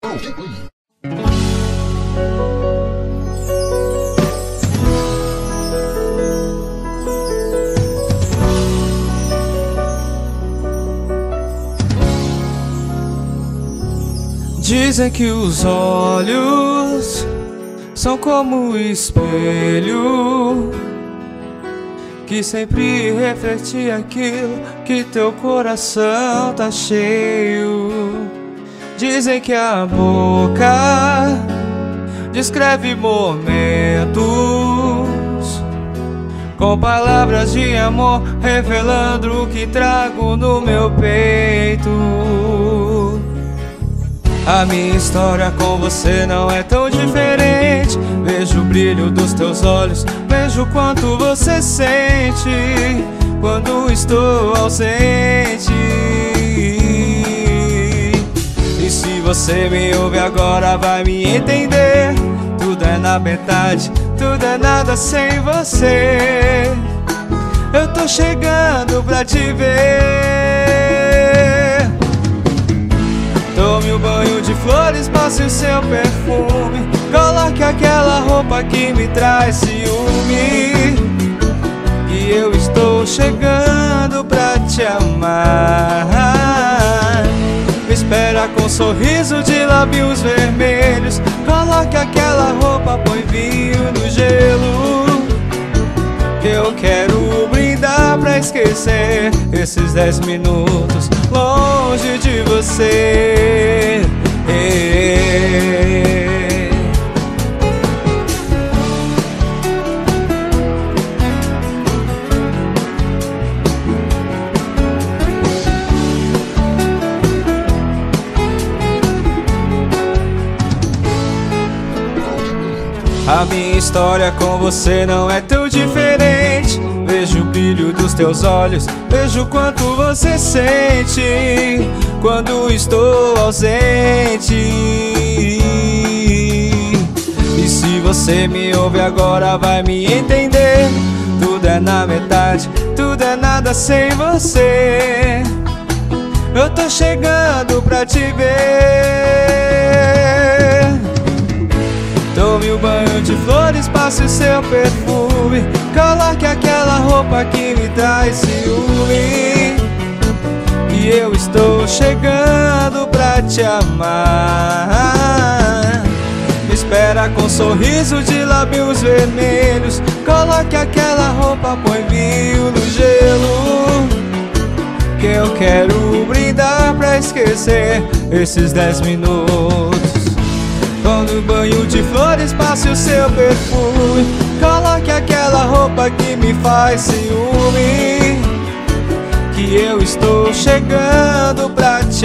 Dizem que os olhos são como o espelho que sempre reflete aquilo que teu coração tá cheio. Dizem que a boca descreve momentos com palavras de amor, revelando o que trago no meu peito. A minha história com você não é tão diferente. Vejo o brilho dos teus olhos, vejo o quanto você sente quando estou ausente. E se você me ouve agora vai me entender. Tudo é na metade, tudo é nada sem você. Eu tô chegando pra te ver. Tome um banho de flores, passe o seu perfume, coloque aquela roupa que me traz ciúme, que eu estou chegando pra te amar. Me espera com um sorriso de lábios vermelhos, coloque aquela roupa, põe vinho no gelo, que eu quero brindar pra esquecer esses 10 minutos longe de você. A minha história com você não é tão diferente. Vejo o brilho dos teus olhos, vejo o quanto você sente quando estou ausente. E se você me ouve agora vai me entender. Tudo é na metade, tudo é nada sem você. Eu tô chegando pra te ver. Tome um banho de flores, passe o seu perfume, coloque aquela roupa que me traz ciúme, que eu estou chegando pra te amar. Me espera com um sorriso de lábios vermelhos, coloque aquela roupa, põe vinho no gelo, que eu quero brindar pra esquecer esses 10 minutos. Tome um banho de flores, passe o seu perfume, coloque aquela roupa que me faz ciúme, que eu estou chegando pra te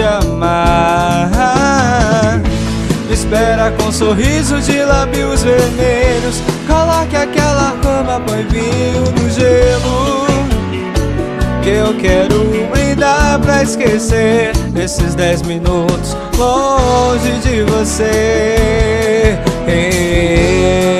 amar. Me espera com um sorriso de lábios vermelhos, coloque aquela roupa, põe vinho no gelo, que eu quero brindar pra esquecer esses 10 minutos longe de você.